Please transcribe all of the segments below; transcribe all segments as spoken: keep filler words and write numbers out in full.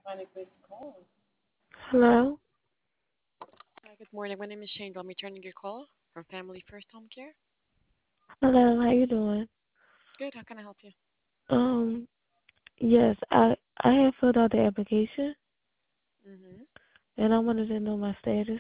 Hello. Hi, good morning. My name is Shane. I'm returning your call from Family First Home Care. Hello. How you doing? Good. How can I help you? Um. Yes, I I have filled out the application, Mm-hmm. and I wanted to know my status.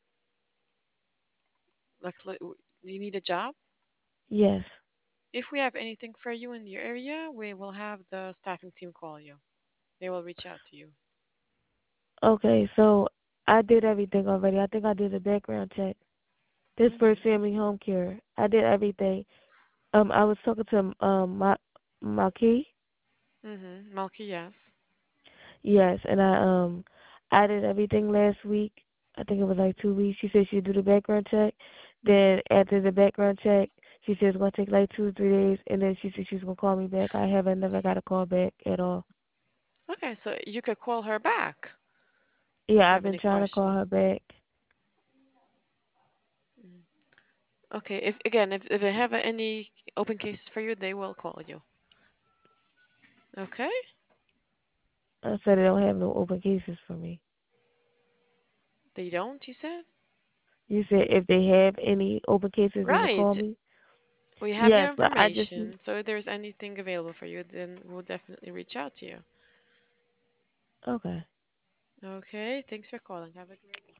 Like, like, w- do you need a job? Yes. If we have anything for you in your area, we will have the staffing team call you. They will reach out to you. Okay. So I did everything already. I think I did a background check. This first Mm-hmm. family home care. I did everything. Um. I was talking to um my my key. Mm-hmm. Malky, yes. Yes, and I um I did everything last week. I think it was like two weeks. She said she'd do the background check. Then after the background check, she said it's gonna take like two or three days, and then she said she was gonna call me back. I haven't never got a call back at all. Okay, so you could call her back if you Yeah, I've have been any trying to call questions. her back. Mm. Okay, if again, if, if they have any open cases for you, they will call you. Okay? I said they don't have no open cases for me. They don't, you said? You said if they have any open cases, they will Right. call me. We have your Yes, but I just information, so if there's anything available for you, then we'll definitely reach out to you. okay. Okay, thanks for calling. Have a great